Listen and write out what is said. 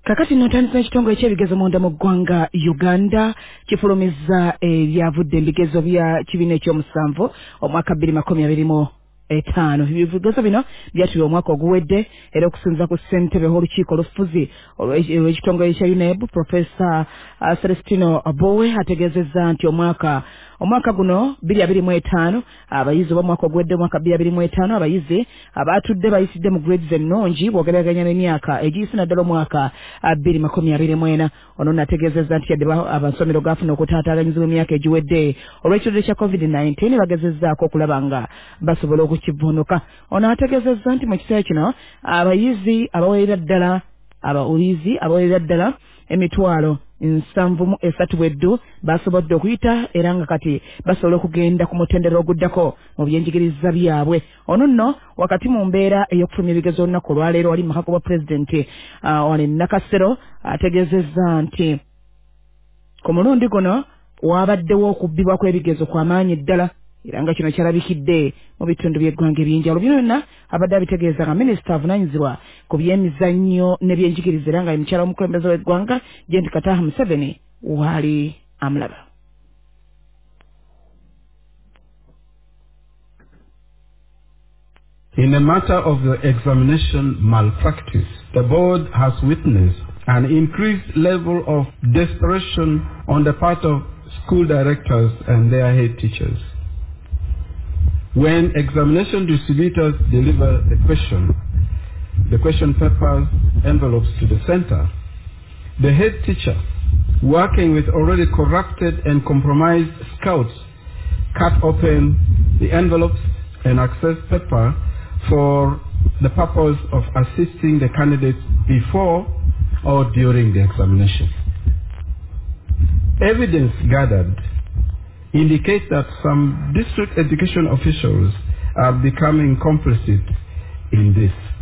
Kakati notandika ekitongole ekyebigezo munda mu ggwanga Uganda kifulumizza ebyavudde ebigezo bya kibiina ekyomusanvu omwaka 2025. Ebigezo bino byatulwa omwaka oguwedde era okusinza ku ssentebe w'olukiiko olufuzi olw'ekitongole kya UNEB Professor Celestino Abowe ategeezezza nti omwaka guno 2025 abayizi b'omwaka oguwedde omwaka 2025 abayizi abatudde bayisidde mu grades ennungi bwogeraganya n'emyaka egiyise naddala omwaka 2024. Ono nategeezezza nti yadde amasomero gaafuna okutaataaganyizibwa emyaka egiwedde olw'ekirwadde kya COVID-19 bagezezzaako okulaba nga basobola okukivuunuka. Ono ategeezezza nti mu kiseera kino abayizi abawerera ddala emitwalo 732 basobodde okuyita era nga kati basobola okugenda ku mutendera oguddako mu byenjigiriza byabwe. Ono nno wakati mu mbeera ey'okufulumya ebigezo olunaku olwaleero wali mu maka gwa pulezidenti wali Nakasero ategeezezza nti ku mulundi guno wabaddewo okubbibwa kw'ebigezo kw'amaanyi ddala era nga kino kyalabikidde mu bitundu by'eggwanga eby'enjawulo. Bino byonna abadde abitegeeza nga minisita avunaanyizibwa ku by'emizannyo n'ebyenjigiriza era nga mukyala w'omukulembeze w'eggwanga Jendi Kataha Museveni waali amulaba. In the matter of the examination malpractice, the board has witnessed an increased level of desperation on the part of school directors and their head teachers. When examination distributors deliver the question papers, envelopes to the center, the head teacher, working with already corrupted and compromised scouts, cut open the envelopes and access paper for the purpose of assisting the candidates before or during the examination. Evidence gathered indicates that some district education officials are becoming complicit in this.